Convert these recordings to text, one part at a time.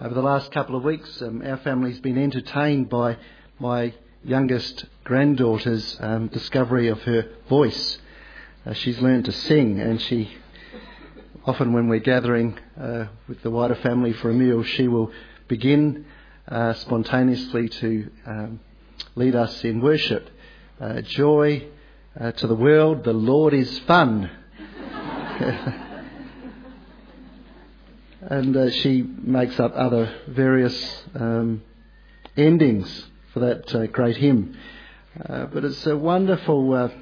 Over the last couple of weeks, our family's been entertained by my youngest granddaughter's discovery of her voice. She's learned to sing, and she often, when we're gathering with the wider family for a meal, she will begin spontaneously to lead us in worship. Joy to the world, the Lord is fun. And she makes up other various endings for that great hymn. But it's a wonderful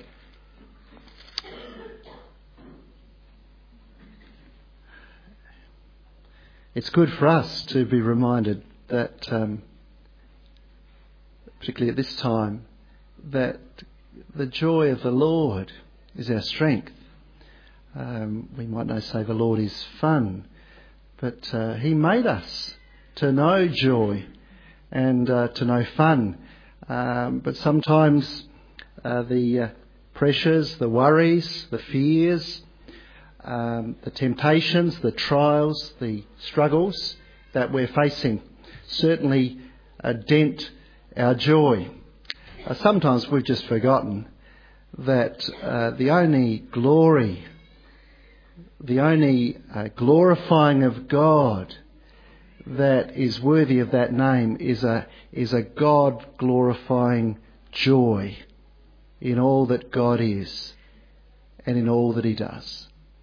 it's good for us to be reminded that, particularly at this time, that the joy of the Lord is our strength. We might not say the Lord is fun, but He made us to know joy and to know fun. But sometimes the pressures, the worries, the fears, the temptations, the trials, the struggles that we're facing certainly dent our joy. Sometimes we've just forgotten that the only glory, the only glorifying of God that is worthy of that name is a God glorifying joy in all that God is and in all that He does.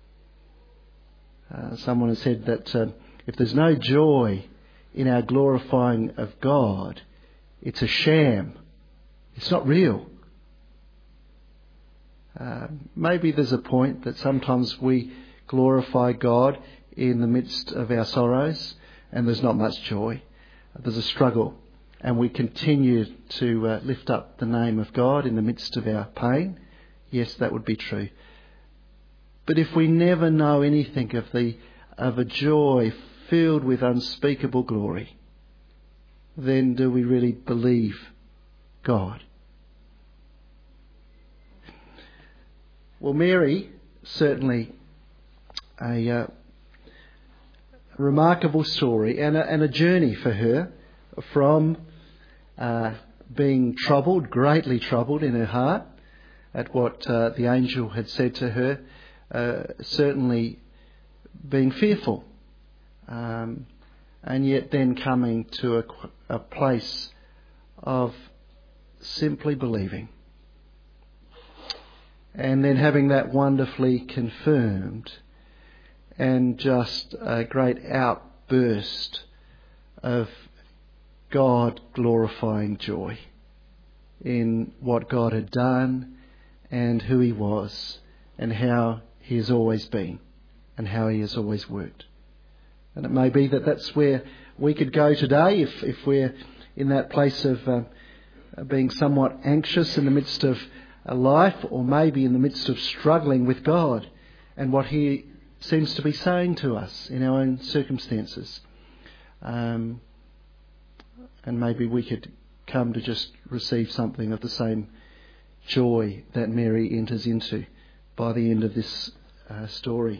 Someone has said that if there's no joy in our glorifying of God, it's a sham. It's not real. Maybe there's a point that sometimes we glorify God in the midst of our sorrows and there's not much joy. There's a struggle, and we continue to lift up the name of God in the midst of our pain. Yes, that would be true. But if we never know anything of a joy filled with unspeakable glory, then do we really believe God? Well, Mary, certainly a remarkable story and a journey for her from being troubled, greatly troubled in her heart at what the angel had said to her, certainly being fearful, and yet then coming to a place of simply believing, and then having that wonderfully confirmed, and just a great outburst of God glorifying joy in what God had done and who He was and how He has always been and how He has always worked. And it may be that that's where we could go today if we're in that place of being somewhat anxious in the midst of a life, or maybe in the midst of struggling with God and what He seems to be saying to us in our own circumstances. And maybe we could come to just receive something of the same joy that Mary enters into by the end of this story.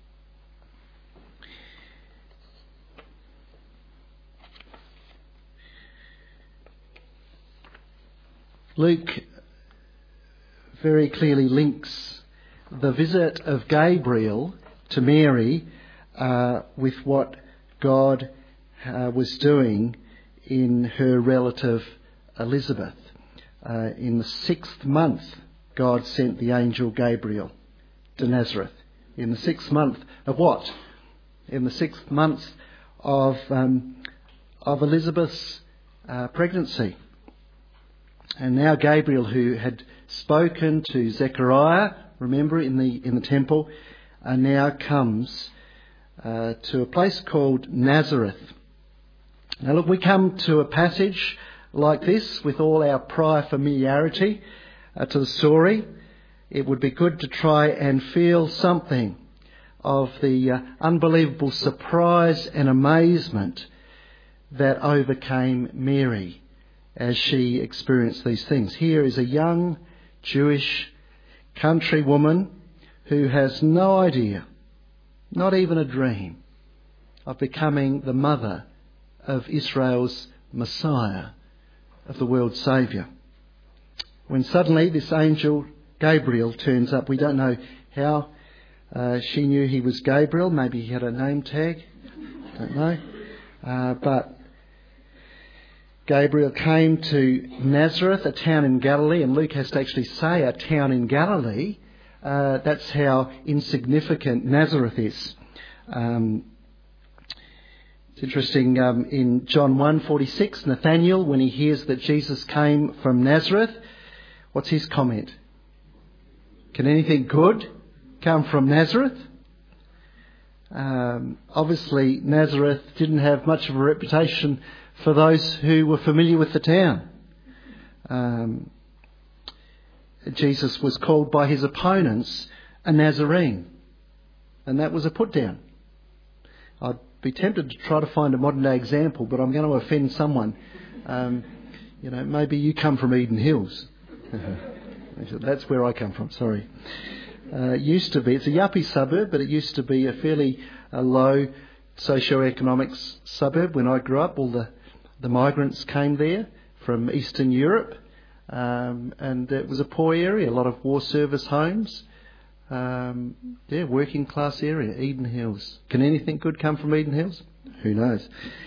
Luke very clearly links the visit of Gabriel to Mary with what God was doing in her relative Elizabeth. In the 6th month, God sent the angel Gabriel to Nazareth. In the 6th month of what? In the 6th month of Elizabeth's pregnancy. And now Gabriel, who had spoken to Zechariah, remember, in the temple, now comes to a place called Nazareth. Now look, we come to a passage like this with all our prior familiarity to the story. It would be good to try and feel something of the unbelievable surprise and amazement that overcame Mary as she experienced these things. Here is a young Jewish country woman who has no idea, not even a dream, of becoming the mother of Israel's Messiah, of the world's Saviour. When suddenly this angel Gabriel turns up, we don't know how she knew he was Gabriel. Maybe he had a name tag. Don't know. But Gabriel came to Nazareth, a town in Galilee, and Luke has to actually say a town in Galilee. That's how insignificant Nazareth is. It's interesting, in John 1:46, Nathanael, when he hears that Jesus came from Nazareth, what's his comment? Can anything good come from Nazareth? Obviously, Nazareth didn't have much of a reputation for those who were familiar with the town. Jesus was called by his opponents a Nazarene, and that was a put down. I'd be tempted to try to find a modern day example, but I'm going to offend someone. Maybe you come from Eden Hills. That's where I come from, sorry. Used to be, it's a yuppie suburb, but it used to be a fairly low socio-economic suburb when I grew up. All the migrants came there from Eastern Europe, and it was a poor area, a lot of war service homes. Working class area, Eden Hills. Can anything good come from Eden Hills? Who knows?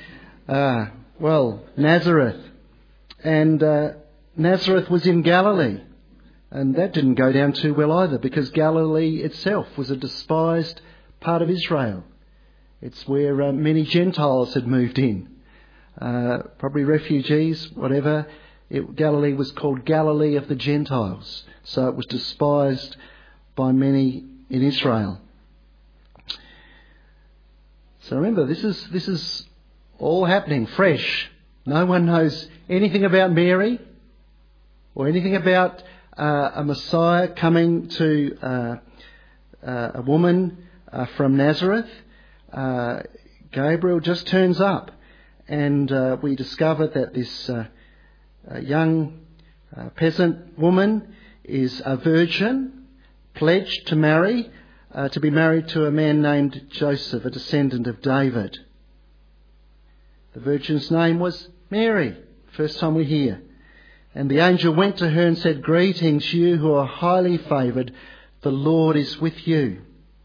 Nazareth. And Nazareth was in Galilee. And that didn't go down too well either, because Galilee itself was a despised part of Israel. It's where many Gentiles had moved in. Probably refugees, whatever. Galilee was called Galilee of the Gentiles. So it was despised by many in Israel. So remember, this is all happening fresh. No one knows anything about Mary or anything about a Messiah coming to a woman from Nazareth. Gabriel just turns up, and we discover that this young peasant woman is a virgin, pledged to marry, to be married to a man named Joseph, a descendant of David. The virgin's name was Mary, first time we hear. And the angel went to her and said, "Greetings, you who are highly favoured, the Lord is with you."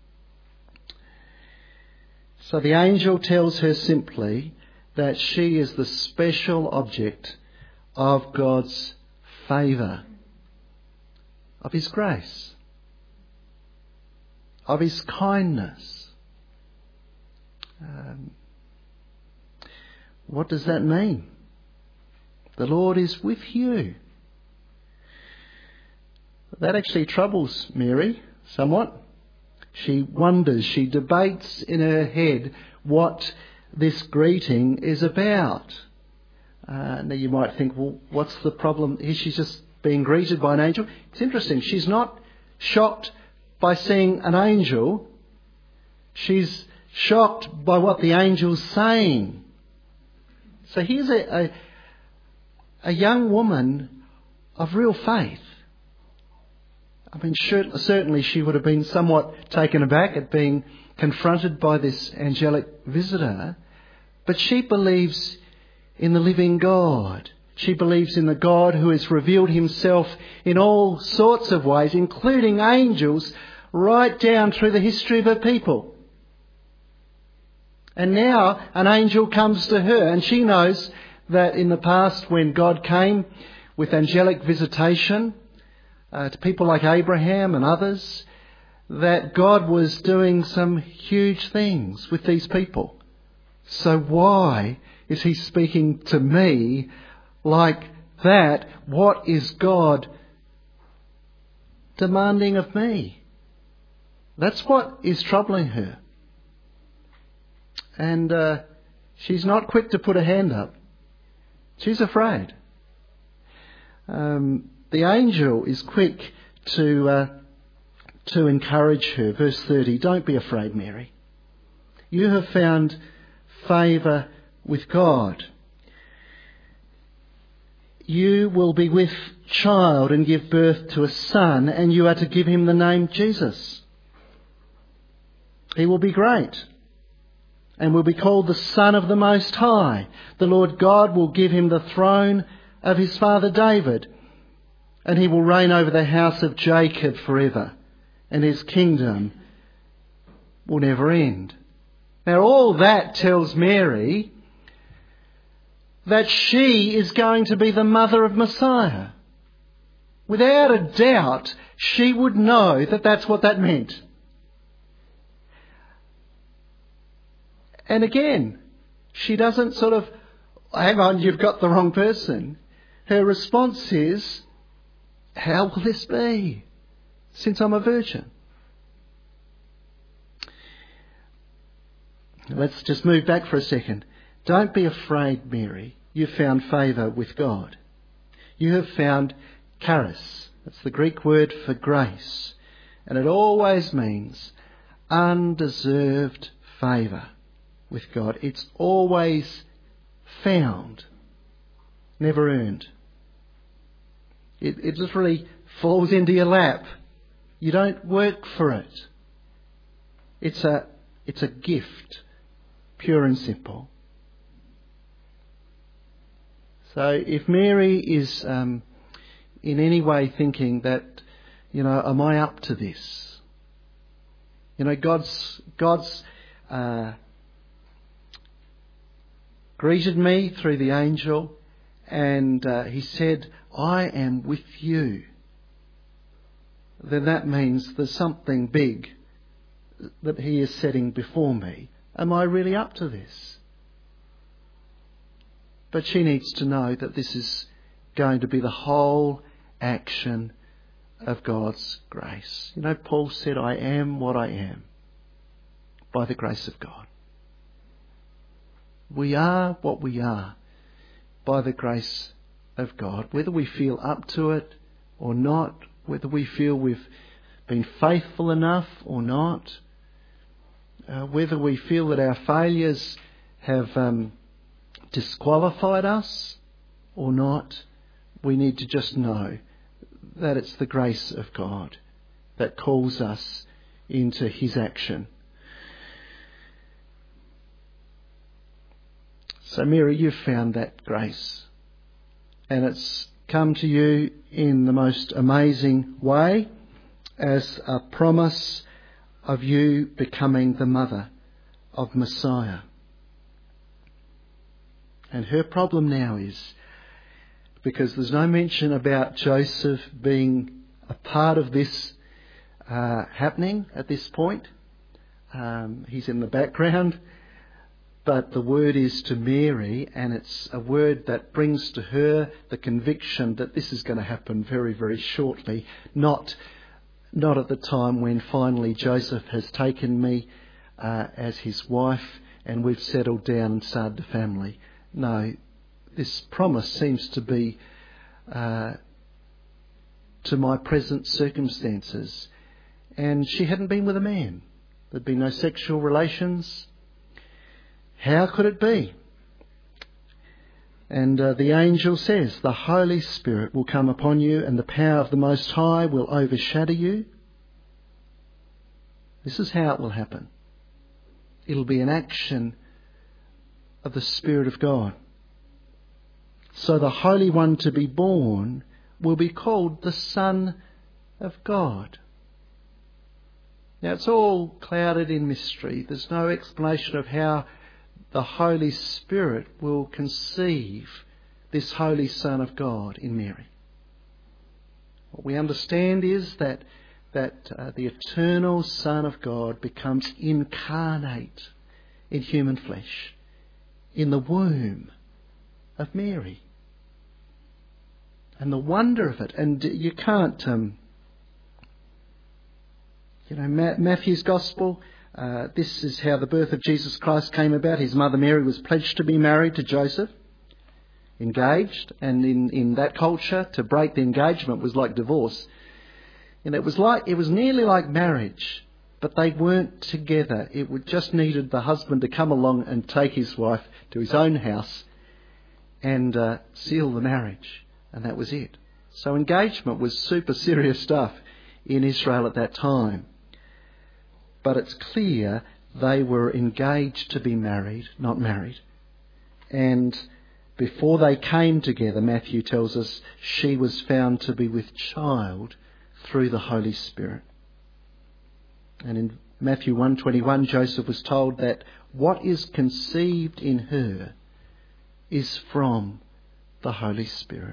So the angel tells her simply that she is the special object of God's favour, of his grace, of his kindness. What does that mean? The Lord is with you. That actually troubles Mary somewhat. She wonders, she debates in her head what this greeting is about. Now you might think, well, what's the problem? She's just being greeted by an angel. It's interesting. She's not shocked by seeing an angel. She's shocked by what the angel's saying. So here's a young woman of real faith. I mean, certainly she would have been somewhat taken aback at being confronted by this angelic visitor, but she believes in the living God. She believes in the God who has revealed himself in all sorts of ways, including angels, right down through the history of her people. And now an angel comes to her, and she knows that in the past, when God came with angelic visitation to people like Abraham and others, that God was doing some huge things with these people. So why is he speaking to me like that? What is God demanding of me? That's what is troubling her. And she's not quick to put her hand up. She's afraid. The angel is quick to encourage her. Verse 30, "Don't be afraid, Mary. You have found favour with God. You will be with child and give birth to a son, and you are to give him the name Jesus. He will be great and will be called the Son of the Most High. The Lord God will give him the throne of his father David, and he will reign over the house of Jacob forever, and his kingdom will never end. Now all that tells Mary that she is going to be the mother of Messiah. Without a doubt, she would know that that's what that meant. And again, she doesn't sort of, hang on, you've got the wrong person. Her response is, how will this be, since I'm a virgin? Let's just move back for a second. Don't be afraid, Mary. You've found favour with God. You have found charis. That's the Greek word for grace. And it always means undeserved favour with God. It's always found, never earned. It literally falls into your lap. You don't work for it. It's a gift, pure and simple. So if Mary is in any way thinking that, am I up to this? God's greeted me through the angel, and he said, I am with you. Then that means there's something big that he is setting before me. Am I really up to this? But she needs to know that this is going to be the whole action of God's grace. Paul said, I am what I am by the grace of God. We are what we are by the grace of God. Whether we feel up to it or not, whether we feel we've been faithful enough or not, whether we feel that our failures have disqualified us or not, we need to just know that it's the grace of God that calls us into his action. So Mary, you've found that grace, and it's come to you in the most amazing way as a promise of you becoming the mother of Messiah. And her problem now is, because there's no mention about Joseph being a part of this happening at this point. He's in the background. But the word is to Mary, and it's a word that brings to her the conviction that this is going to happen very, very shortly. Not at the time when finally Joseph has taken me as his wife and we've settled down and started a family. No, this promise seems to be to my present circumstances. And she hadn't been with a man. There'd been no sexual relations. How could it be? And the angel says, the Holy Spirit will come upon you and the power of the Most High will overshadow you. This is how it will happen. It'll be an action of the Spirit of God. So the Holy One to be born will be called the Son of God. Now it's all clouded in mystery. There's no explanation of how the Holy Spirit will conceive this Holy Son of God in Mary. What we understand is that the eternal Son of God becomes incarnate in human flesh in the womb of Mary. And the wonder of it, and you can't, Matthew's Gospel, this is how the birth of Jesus Christ came about. His mother Mary was pledged to be married to Joseph, engaged, and in that culture, to break the engagement was like divorce. And it was nearly like marriage, but they weren't together. It just needed the husband to come along and take his wife to his own house and seal the marriage, and that was it. So engagement was super serious stuff in Israel at that time. But it's clear They were engaged to be married, not married. And before they came together, Matthew tells us, she was found to be with child through the Holy Spirit. And in Matthew 1:21, Joseph was told that what is conceived in her is from the Holy Spirit.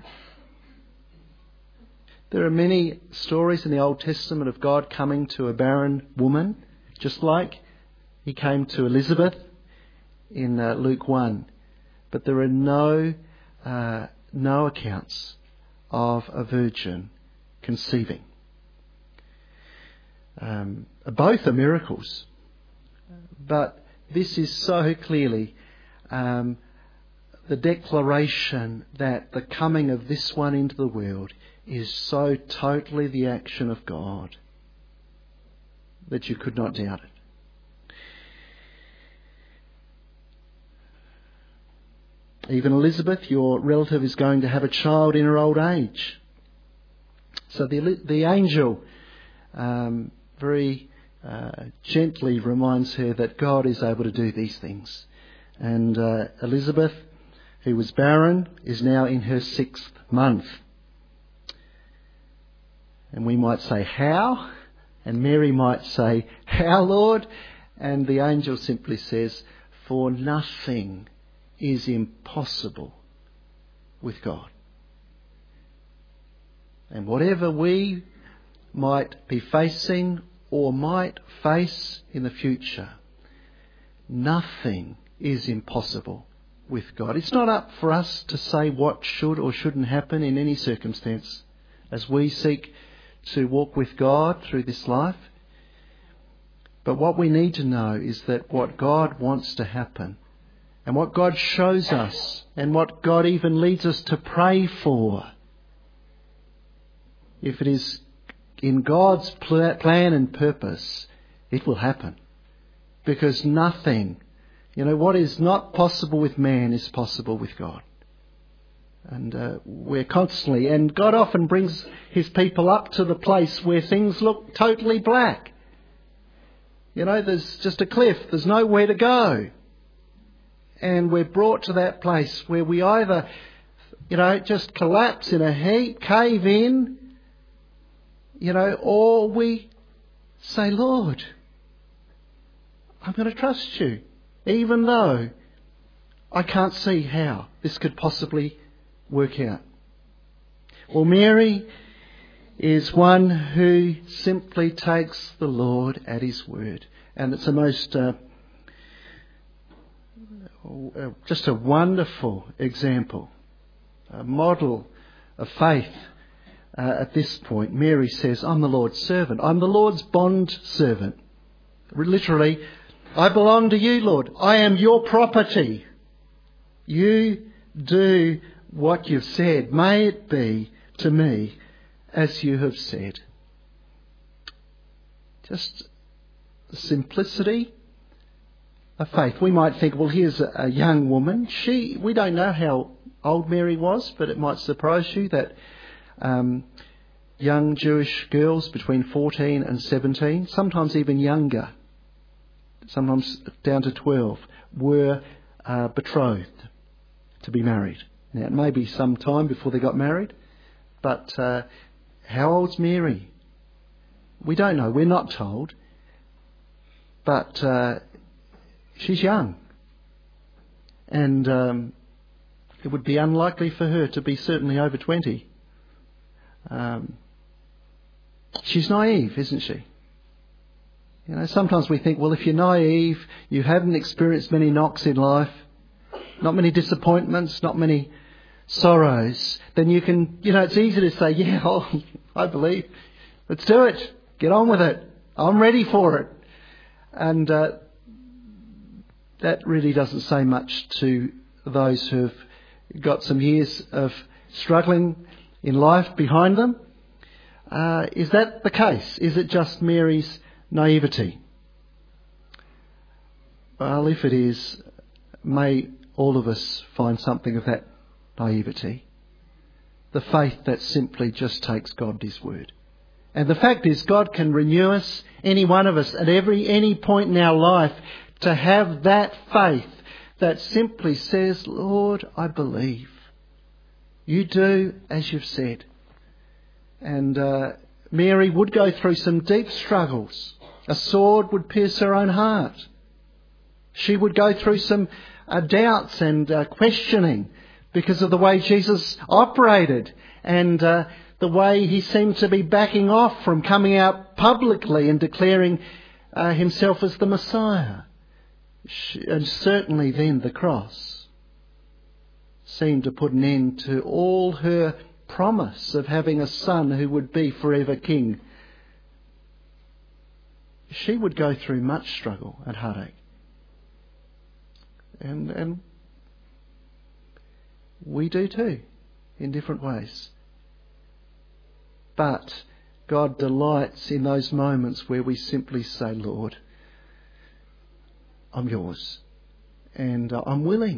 There are many stories in the Old Testament of God coming to a barren woman, just like he came to Elizabeth in Luke 1. But there are no accounts of a virgin conceiving. Both are miracles. But this is so clearly the declaration that the coming of this one into the world is so totally the action of God that you could not doubt it. Even Elizabeth, your relative, is going to have a child in her old age. So the angel very gently reminds her that God is able to do these things. And Elizabeth, who was barren, is now in her 6th month. And we might say, how? And Mary might say, how, Lord? And the angel simply says, for nothing is impossible with God. And whatever we might be facing or might face in the future, nothing is impossible with God. It's not up for us to say what should or shouldn't happen in any circumstance as we seek to walk with God through this life. But what we need to know is that what God wants to happen, and what God shows us, and what God even leads us to pray for, if it is in God's plan and purpose, it will happen. Because nothing, what is not possible with man is possible with God. And we're constantly, and God often brings his people up to the place where things look totally black. There's just a cliff, there's nowhere to go. And we're brought to that place where we either, just collapse in a heap, cave in, or we say, Lord, I'm going to trust you, even though I can't see how this could possibly work out. Well, Mary is one who simply takes the Lord at his word. And it's a most, just a wonderful example, a model of faith. At this point, Mary says, I'm the Lord's servant. I'm the Lord's bond servant. Literally, I belong to you, Lord. I am your property. You do what you've said. May it be to me as you have said. Just the simplicity of faith. We might think, well, here's a young woman. We don't know how old Mary was, but it might surprise you that young Jewish girls between 14 and 17, sometimes even younger, sometimes down to 12, were betrothed to be married. Now, it may be some time before they got married, but how old's Mary? We don't know. We're not told. But she's young. And it would be unlikely for her to be certainly over 20. She's naive, isn't she? Sometimes we think, well, if you're naive, you haven't experienced many knocks in life, not many disappointments, not many sorrows, then you can, it's easy to say, yeah, I believe. Let's do it. Get on with it. I'm ready for it. And that really doesn't say much to those who've got some years of struggling in life behind them. Is that the case? Is it just Mary's naivety? Well, if it is, may all of us find something of that naivety. The faith that simply just takes God at his word And the fact is, God can renew us, any one of us, at any point in our life, to have that faith that simply says, Lord, I believe. You do as you've said. And Mary would go through some deep struggles. A sword would pierce her own heart. She would go through some doubts and questioning because of the way Jesus operated and the way he seemed to be backing off from coming out publicly and declaring himself as the Messiah. And certainly then the cross seemed to put an end to all her promise of having a son who would be forever king. She would go through much struggle and heartache. And we do too, in different ways. But God delights in those moments where we simply say, Lord, I'm yours. And I'm willing.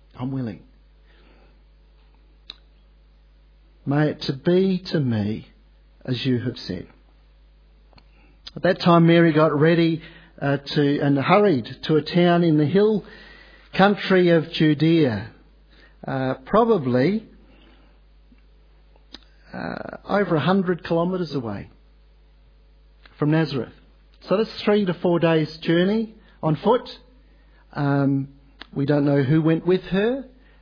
May it be to me as you have said. At that time, Mary got ready and hurried to a town in the hill country of Judea, probably over 100 kilometres away from Nazareth. So that's 3 to 4 days' journey on foot. We don't know who went with her.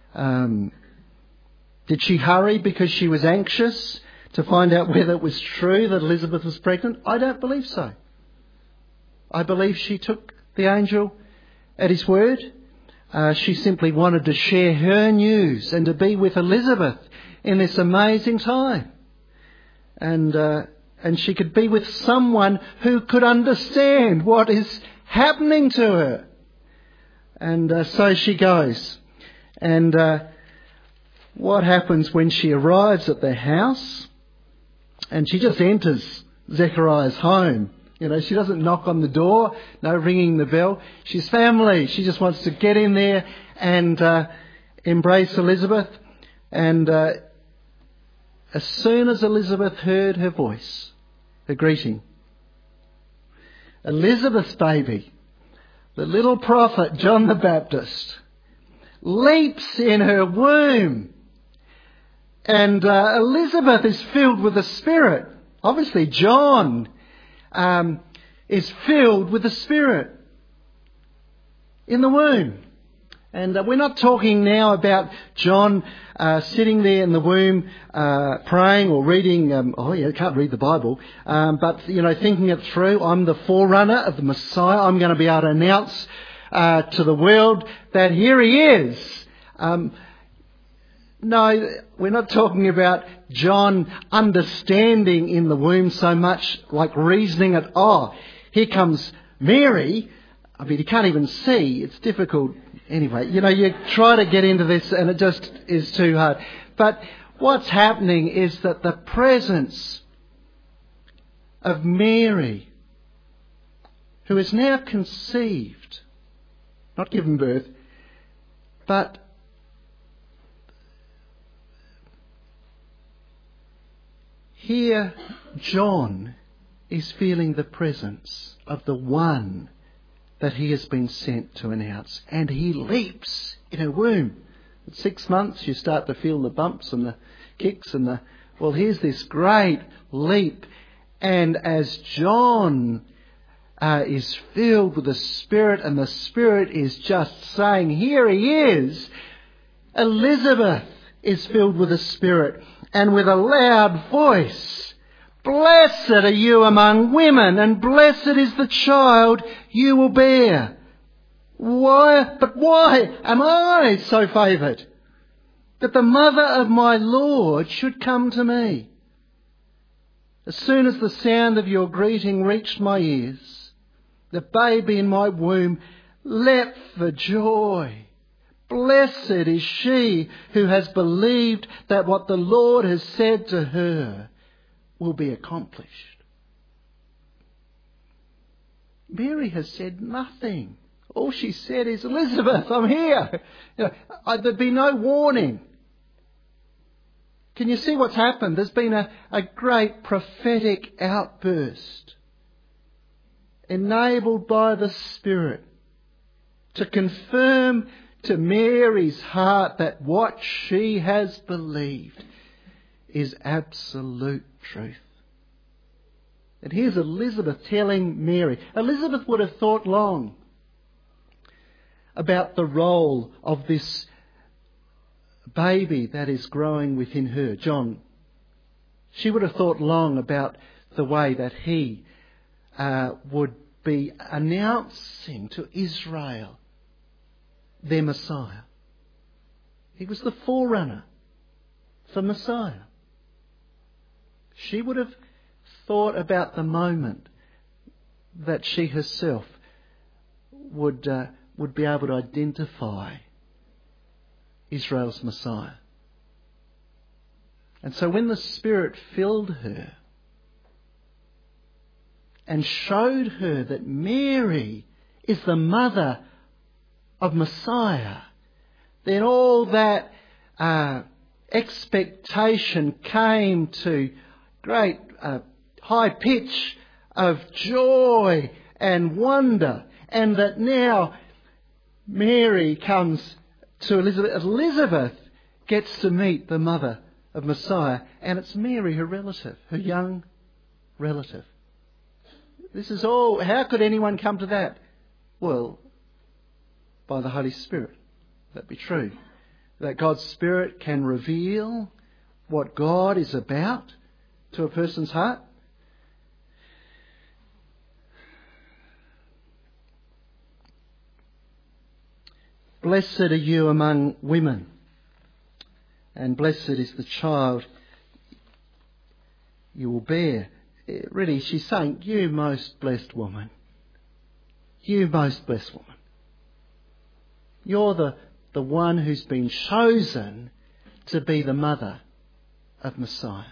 Did she hurry because she was anxious to find out whether it was true that Elizabeth was pregnant? I don't believe so. I believe she took the angel at his word. She simply wanted to share her news and to be with Elizabeth in this amazing time. And she could be with someone who could understand what is happening to her. And so she goes. And what happens when she arrives at their house? And she just enters Zechariah's home. You know, she doesn't knock on the door, no ringing the bell. She's family. She just wants to get in there and embrace Elizabeth. And as soon as Elizabeth heard her voice, her greeting, Elizabeth's baby, the little prophet John the Baptist, leaps in her womb. And Elizabeth is filled with the Spirit. Obviously, John is filled with the Spirit in the womb. And we're not talking now about John sitting there in the womb praying or reading. Can't read the Bible. But, thinking it through. I'm the forerunner of the Messiah. I'm going to be able to announce to the world that here he is. No, we're not talking about John understanding in the womb so much, like reasoning it. Oh, here comes Mary. I mean, he can't even see. It's difficult. Anyway, you try to get into this and it just is too hard. But what's happening is that the presence of Mary, who is now conceived, not given birth, but here, John is feeling the presence of the one that he has been sent to announce. And he leaps in her womb. At 6 months, you start to feel the bumps and the kicks and here's this great leap. And as John is filled with the Spirit, and the Spirit is just saying, here he is, Elizabeth is filled with the Spirit. And with a loud voice, blessed are you among women, and blessed is the child you will bear. Why am I so favoured that the mother of my Lord should come to me? As soon as the sound of your greeting reached my ears, the baby in my womb leapt for joy. Blessed is she who has believed that what the Lord has said to her will be accomplished. Mary has said nothing. All she said is, Elizabeth, I'm here. There'd be no warning. Can you see what's happened? There's been a great prophetic outburst enabled by the Spirit to confirm to Mary's heart that what she has believed is absolute truth. And here's Elizabeth telling Mary. Elizabeth would have thought long about the role of this baby that is growing within her, John. She would have thought long about the way that he would be announcing to Israel their Messiah. He was the forerunner for Messiah. She would have thought about the moment that she herself would be able to identify Israel's Messiah. And so when the Spirit filled her and showed her that Mary is the mother of Messiah, then all that expectation came to great high pitch of joy and wonder, and that now Mary comes to Elizabeth. Elizabeth gets to meet the mother of Messiah, and it's Mary, her relative, her young relative. This is all. How could anyone come to that? Well, by the Holy Spirit. That be true. That God's Spirit can reveal what God is about to a person's heart. Blessed are you among women, and blessed is the child you will bear. Really, she's saying, you most blessed woman. You most blessed woman. You're the one who's been chosen to be the mother of Messiah.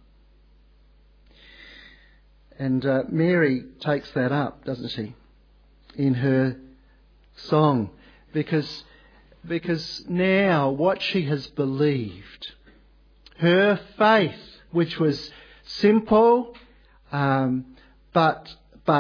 And Mary takes that up, doesn't she, in her song. Because now what she has believed, her faith, which was simple but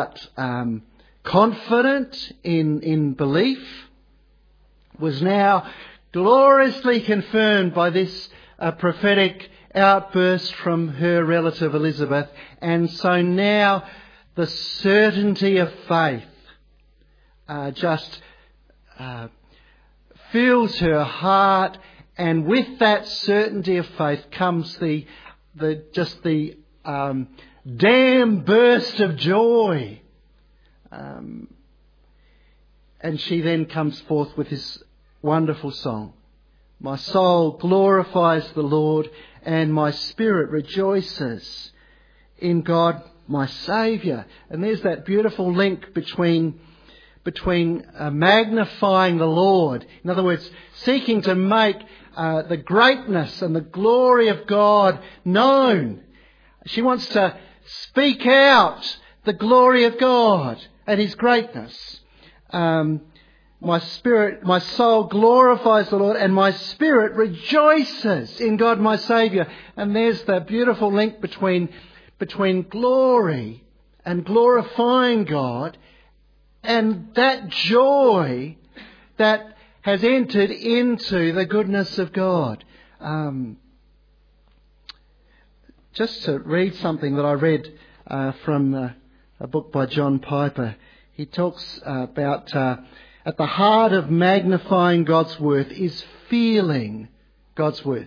confident in belief, was now gloriously confirmed by this prophetic outburst from her relative Elizabeth. And so now the certainty of faith just fills her heart, and with that certainty of faith comes the dam burst of joy. And she then comes forth with this wonderful song. My soul glorifies the Lord, and my spirit rejoices in God my Saviour. And there's that beautiful link between magnifying the Lord, in other words, seeking to make the greatness and the glory of God known. She wants to speak out the glory of God and His greatness. My soul glorifies the Lord, and my spirit rejoices in God my Saviour. And there's that beautiful link between glory and glorifying God, and that joy that has entered into the goodness of God. Just to read something that I read from a book by John Piper. He talks about at the heart of magnifying God's worth is feeling God's worth.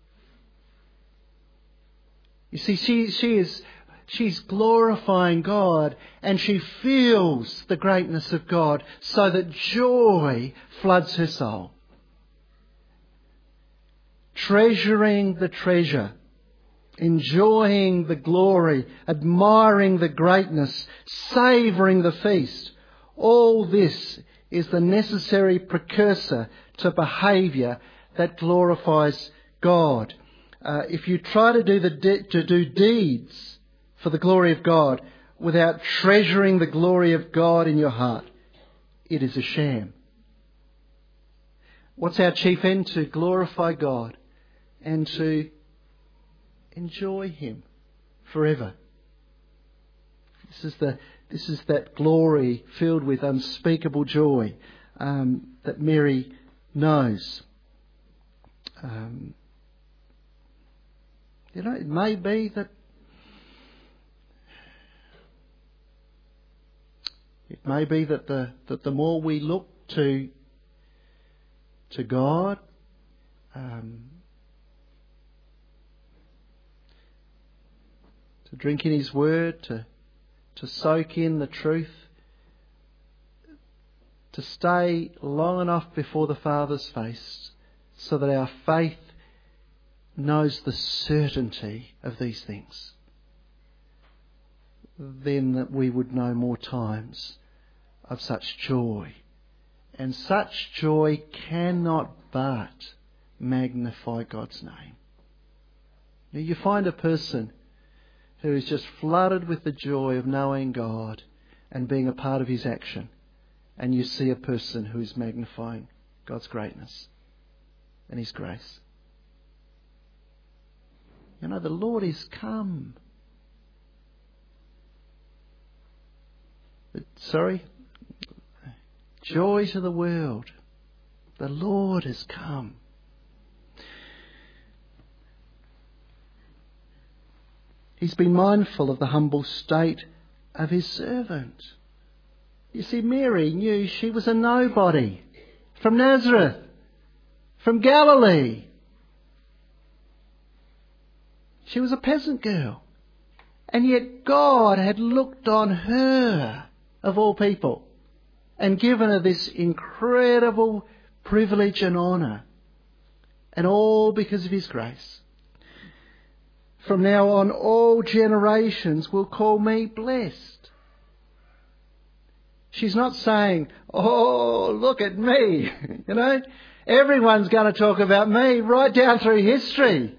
You see, she's glorifying God, and she feels the greatness of God, so that joy floods her soul. Treasuring the treasure, enjoying the glory, admiring the greatness, savouring the feast. All this is the necessary precursor to behaviour that glorifies God. If you try to do deeds for the glory of God without treasuring the glory of God in your heart, it is a sham. What's our chief end? To glorify God and to enjoy Him forever. This is that glory filled with unspeakable joy that Mary knows. It may be that the more we look to God, to drink in His Word, to soak in the truth, to stay long enough before the Father's face so that our faith knows the certainty of these things, then that we would know more times of such joy. And such joy cannot but magnify God's name. You find a person who is just flooded with the joy of knowing God and being a part of His action, and you see a person who is magnifying God's greatness and His grace. The Lord is come. Joy to the world. The Lord has come. He's been mindful of the humble state of His servant. You see, Mary knew she was a nobody from Nazareth, from Galilee. She was a peasant girl. And yet God had looked on her, of all people, and given her this incredible privilege and honour. And all because of His grace. From now on, all generations will call me blessed. She's not saying, oh, look at me. Everyone's going to talk about me right down through history.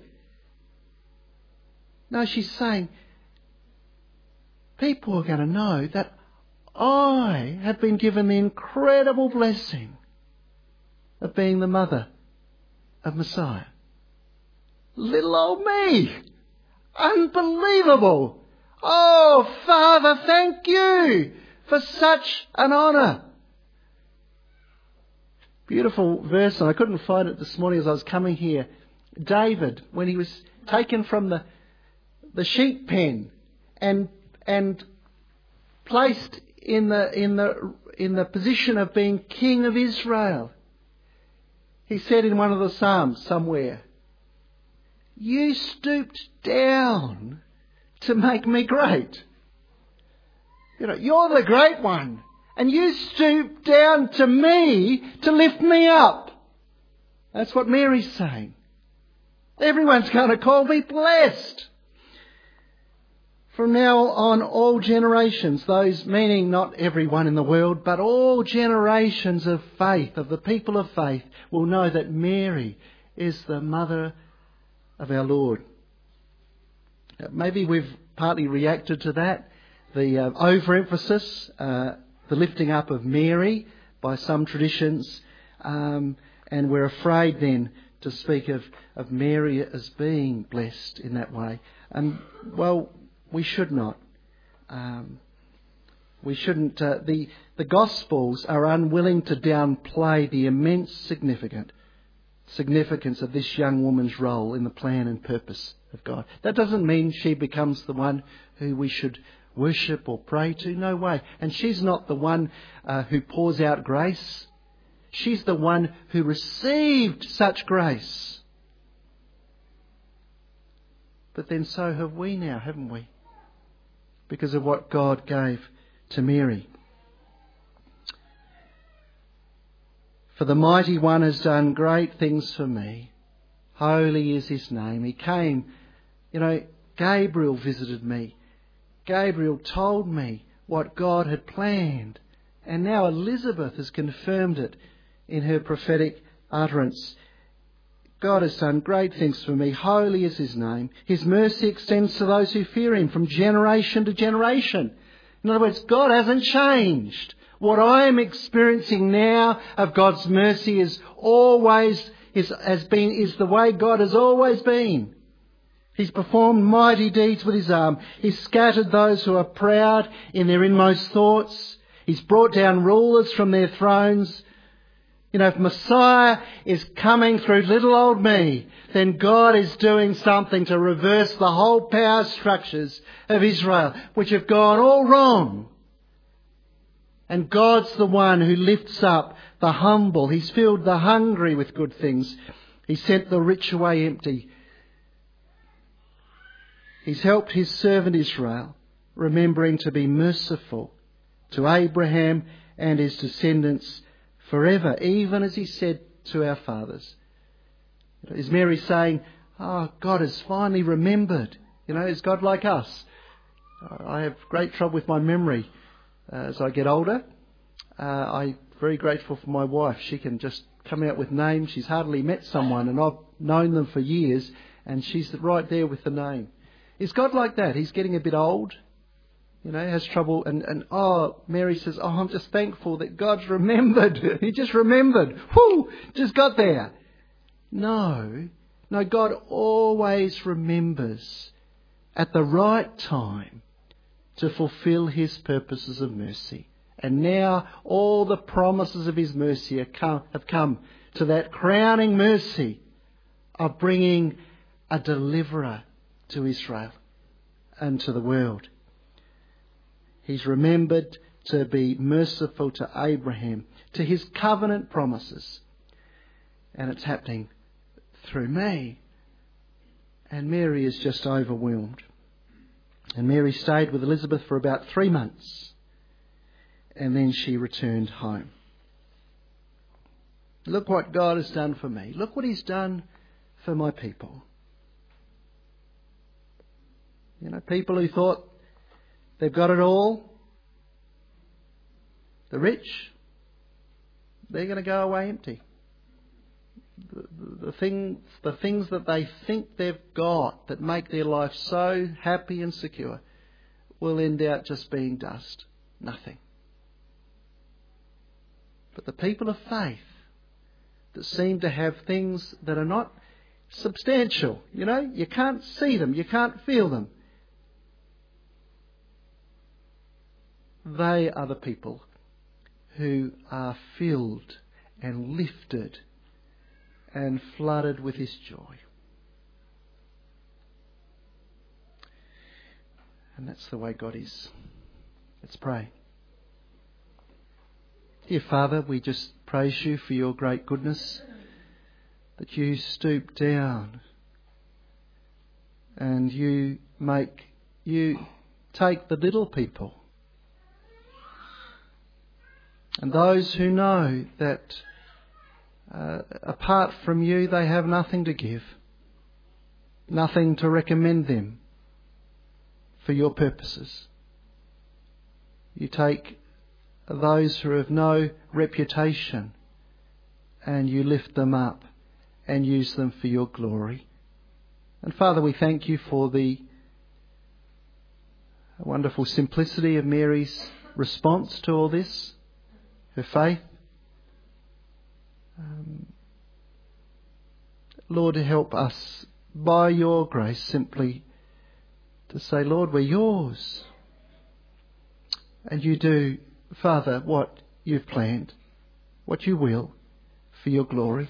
No, she's saying, people are going to know that I have been given the incredible blessing of being the mother of Messiah. Little old me. Unbelievable. Oh, Father, thank you for such an honour. Beautiful verse, and I couldn't find it this morning as I was coming here. David, when he was taken from the sheep pen and placed in the position of being king of Israel, he said in one of the Psalms somewhere, you stooped down to make me great. You're the great one. And you stooped down to me to lift me up. That's what Mary's saying. Everyone's going to call me blessed. From now on, all generations, those meaning not everyone in the world, but all generations of faith, of the people of faith, will know that Mary is the mother of our Lord. Maybe we've partly reacted to that. The overemphasis, the lifting up of Mary by some traditions, and we're afraid then to speak of Mary as being blessed in that way. Well, we should not. We shouldn't. The Gospels are unwilling to downplay the immense significance of this young woman's role in the plan and purpose of God. That doesn't mean she becomes the one who we should worship or pray to. No way. And she's not the one who pours out grace. She's the one who received such grace. But then so have we now, haven't we? Because of what God gave to Mary. For the Mighty One has done great things for me. Holy is His name. He came, Gabriel visited me. Gabriel told me what God had planned. And now Elizabeth has confirmed it in her prophetic utterance. God has done great things for me. Holy is His name. His mercy extends to those who fear Him from generation to generation. In other words, God hasn't changed. What I am experiencing now of God's mercy is the way God has always been. He's performed mighty deeds with his arm. He's scattered those who are proud in their inmost thoughts. He's brought down rulers from their thrones. You know, if Messiah is coming through little old me, then God is doing something to reverse the whole power structures of Israel, which have gone all wrong. And God's the one who lifts up the humble. He's filled the hungry with good things. He sent the rich away empty. He's helped his servant Israel, remembering to be merciful to Abraham and his descendants forever, even as he said to our fathers. Is Mary saying, oh, God has finally remembered? You know, is God like us? I have great trouble with my memory as I get older. I'm very grateful for my wife. She can just come out with names. She's hardly met someone, and I've known them for years, and she's right there with the name. Is God like that? He's getting a bit old, you know, has trouble. And Mary says, oh, I'm just thankful that God's remembered. He just remembered. Whoo, just got there. No, God always remembers at the right time to fulfill his purposes of mercy. And now all the promises of his mercy have come to that crowning mercy of bringing a deliverer to Israel and to the world. He's remembered to be merciful to Abraham, to his covenant promises. And it's happening through me. And Mary is just overwhelmed. And Mary stayed with Elizabeth for about 3 months. And then she returned home. Look what God has done for me. Look what he's done for my people. You know, people who thought they've got it all, the rich, they're going to go away empty. The things that they think they've got that make their life so happy and secure will end out just being dust. Nothing. But the people of faith that seem to have things that are not substantial, you know, you can't see them, you can't feel them. They are the people who are filled and lifted and flooded with his joy. And that's the way God is. Let's pray. Dear Father, we just praise you for your great goodness, that you stoop down and you take the little people and those who know that apart from you they have nothing to give, nothing to recommend them for your purposes. You take those who have no reputation and you lift them up and use them for your glory. And Father, we thank you for the wonderful simplicity of Mary's response to all this, her faith. Lord, help us by your grace simply to say, Lord, we're yours. And you do, Father, what you've planned, what you will for your glory.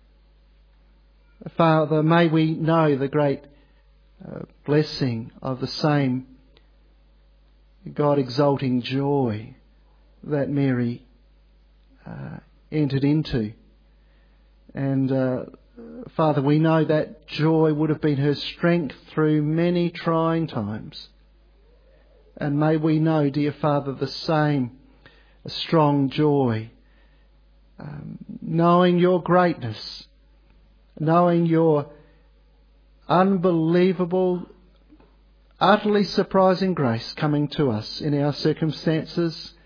Father, may we know the great blessing of the same God-exalting joy that Mary entered into. And Father, we know that joy would have been her strength through many trying times. And may we know, dear Father, the same strong joy, knowing your greatness, knowing your unbelievable, utterly surprising grace coming to us in our circumstances,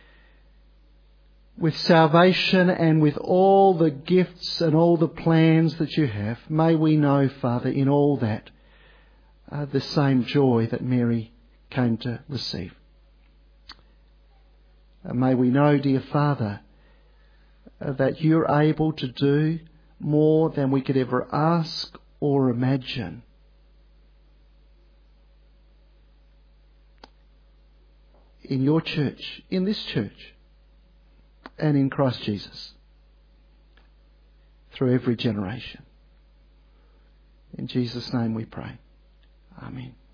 with salvation and with all the gifts and all the plans that you have. May we know, Father, in all that, the same joy that Mary came to receive. May we know, dear Father, that you're able to do more than we could ever ask or imagine in your church, in this church, and in Christ Jesus through every generation. In Jesus' name we pray. Amen.